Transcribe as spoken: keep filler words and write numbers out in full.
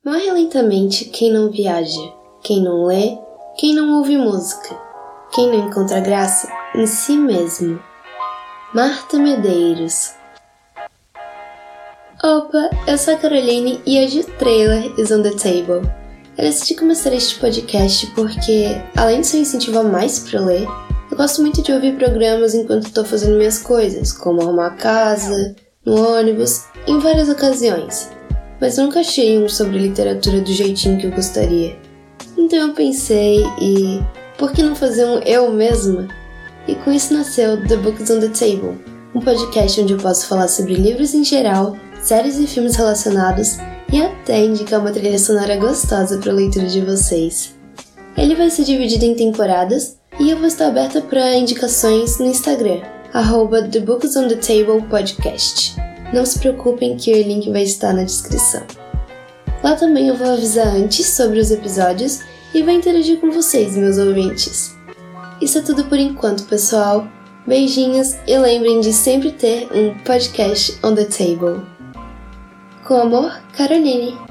Morre lentamente quem não viaja, quem não lê, quem não ouve música, quem não encontra graça em si mesmo. Marta Medeiros. Opa, eu sou a Caroline e hoje o trailer is on the table. Eu decidi começar este podcast porque, além de ser um incentivo a mais para ler, eu gosto muito de ouvir programas enquanto estou fazendo minhas coisas, como arrumar a casa, no ônibus, em várias ocasiões. Mas nunca achei um sobre literatura do jeitinho que eu gostaria. Então eu pensei, e por que não fazer um eu mesma? E com isso nasceu The Books on the Table, um podcast onde eu posso falar sobre livros em geral, séries e filmes relacionados e até indicar uma trilha sonora gostosa para a leitura de vocês. Ele vai ser dividido em temporadas e eu vou estar aberta para indicações no Instagram, arroba The Books on the Table Podcast. Não se preocupem que o link vai estar na descrição. Lá também eu vou avisar antes sobre os episódios e vou interagir com vocês, meus ouvintes. Isso é tudo por enquanto, pessoal. Beijinhos e lembrem de sempre ter um podcast on the table. Com amor, Caroline.